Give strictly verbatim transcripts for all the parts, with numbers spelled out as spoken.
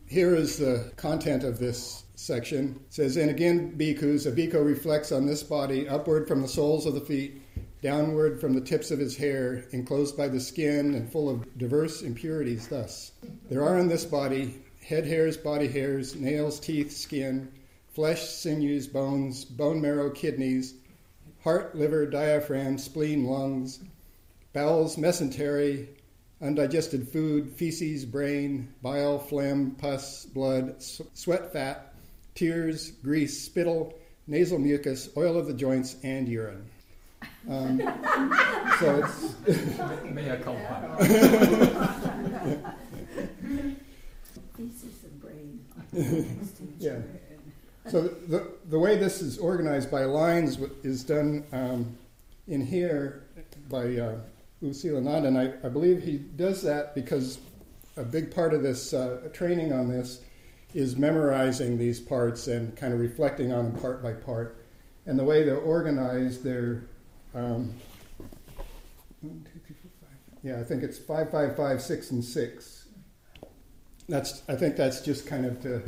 here is the content of this section. It says, and again, bhikkhus, a bhikkhu reflects on this body upward from the soles of the feet, downward from the tips of his hair, enclosed by the skin and full of diverse impurities thus. There are in this body head hairs, body hairs, nails, teeth, skin, flesh, sinews, bones, bone marrow, kidneys, heart, liver, diaphragm, spleen, lungs, bowels, mesentery, undigested food, feces, brain, bile, phlegm, pus, blood, sweat, fat, tears, grease, spittle, nasal mucus, oil of the joints, and urine. Um, so it's... Mea culpa. Feces and brain. Yeah. So the the way this is organized by lines is done um, in here by uh, U Silananda, and I, I believe he does that because a big part of this uh, training on this is memorizing these parts and kind of reflecting on them part by part. And the way they're organized, they're um, one, two, three, four, five. Yeah, I think it's five, five, five, six, and six. That's I think that's just kind of to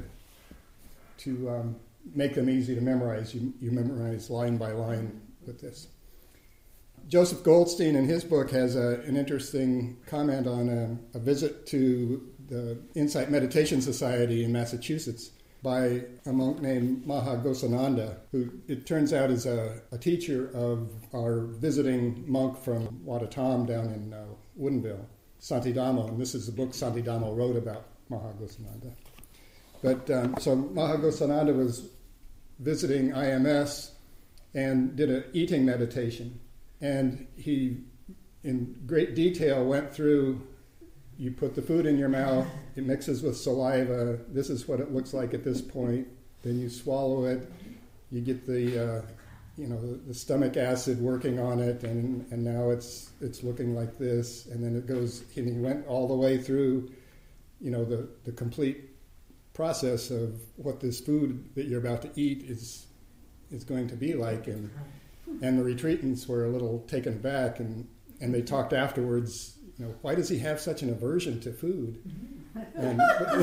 to um, make them easy to memorize. You, you memorize line by line with this. Joseph Goldstein in his book has a, an interesting comment on a, a visit to the Insight Meditation Society in Massachusetts by a monk named Mahagosananda, who it turns out is a, a teacher of our visiting monk from Watatam down in uh, Woodinville, Santidamo, and this is the book Santidamo wrote about Mahagosananda. But um, so Mahagosananda was visiting I M S and did an eating meditation. And he, in great detail, went through, you put the food in your mouth, it mixes with saliva, this is what it looks like at this point, then you swallow it, you get the, uh, you know, the, the stomach acid working on it, and, and now it's it's looking like this, and then it goes, and he went all the way through, you know, the, the complete process of what this food that you're about to eat is is going to be like, and And the retreatants were a little taken aback, and, and they talked afterwards, you know, why does he have such an aversion to food? And,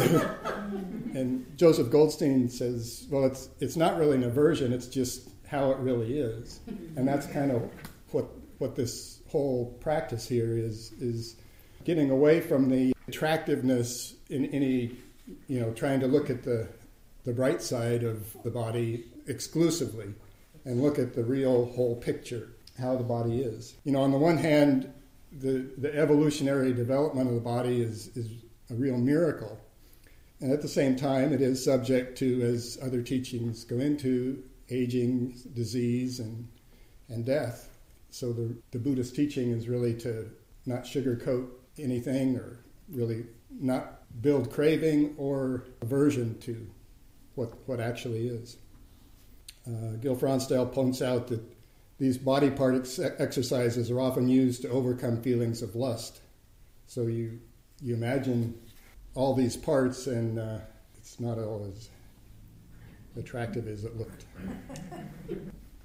and Joseph Goldstein says, well, it's it's not really an aversion, it's just how it really is. And that's kind of what what this whole practice here is, is getting away from the attractiveness in any, you know, trying to look at the the bright side of the body exclusively, and look at the real whole picture, how the body is. You know, on the one hand, the, the evolutionary development of the body is, is a real miracle. And at the same time, it is subject to, as other teachings go into, aging, disease, and and death. So the, the Buddhist teaching is really to not sugarcoat anything, or really not build craving or aversion to what what actually is. Uh, Gil Fronsdale points out that these body part ex- exercises are often used to overcome feelings of lust. So you you imagine all these parts, and uh, it's not all as attractive as it looked.